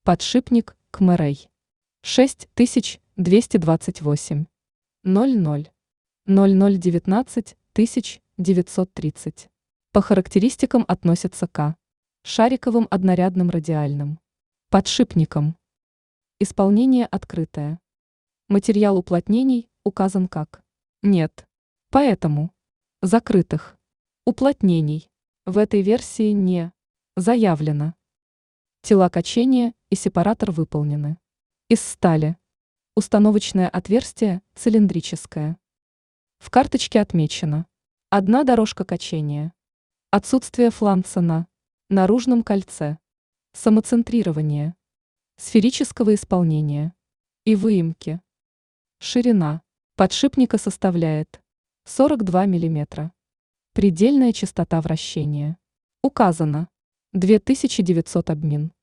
Подшипник КМР 6228 00 0019 930. По характеристикам относится к шариковым однорядным радиальным подшипникам. Исполнение открытое. Материал уплотнений указан как нет. Поэтому закрытых уплотнений в этой версии не заявлено. Тела качения и сепаратор выполнены из стали. Установочное отверстие цилиндрическое. В карточке отмечено: одна дорожка качения, отсутствие фланца на наружном кольце, самоцентрирование, сферического исполнения и выемки. Ширина подшипника составляет 42 мм. Предельная частота вращения указана 2900 обмин.